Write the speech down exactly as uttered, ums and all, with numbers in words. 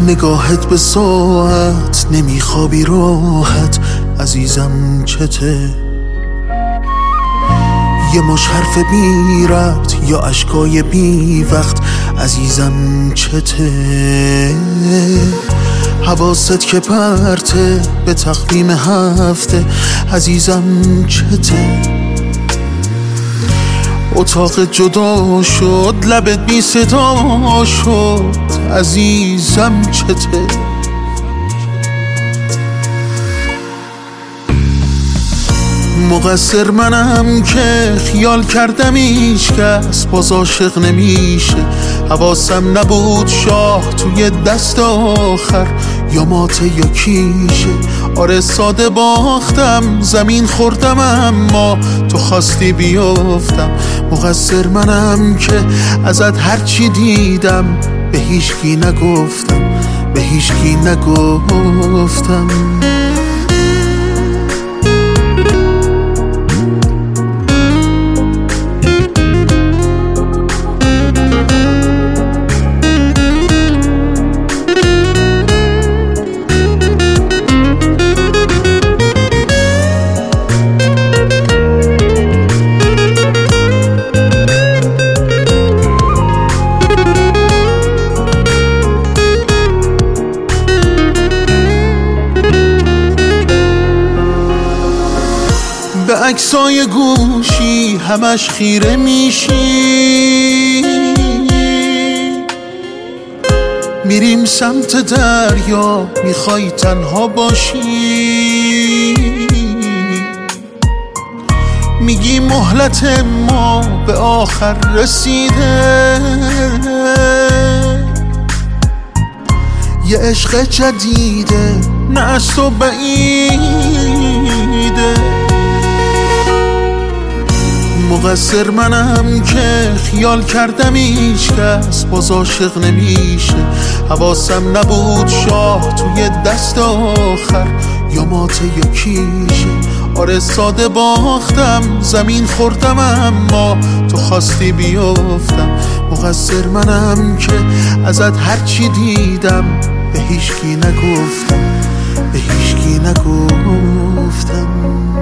نگاهت به ساعت نمیخوابی راحت عزیزم چته؟ یه مش حرف بی ربط یا اشکای بی وقت عزیزم چته؟ حواست که پرته به تقویم هفته عزیزم چته؟ اتاق جدا شد لبت بی صدا شد عزیزم چته؟ مقصر منم که خیال کردم هیچ کس باز عاشق نمیشه. حواسم نبود شاه توی دست آخر یا ماته یا کیشه. آره ساده باختم زمین خوردم اما تو خواستی بیافتم. مقصر منم که ازت هرچی دیدم به هیچکی نگفتم به هیچکی نگفتم. به عکسای گوشی همش خیره میشی. میریم سمت دریا میخوای تنها باشی. میگی مهلت ما به آخر رسیده. یه عشق جدیده نه از تو بعیده. مقصر منم که خیال کردم هیچ کس باز عاشق نمیشه. حواسم نبود شاه توی دست آخر یا ماته یا کیشه. آره ساده باختم زمین خوردم اما تو خواستی بیافتم. مقصر منم که ازت هرچی دیدم به هیچکی نگفتم به هیچکی نگفتم.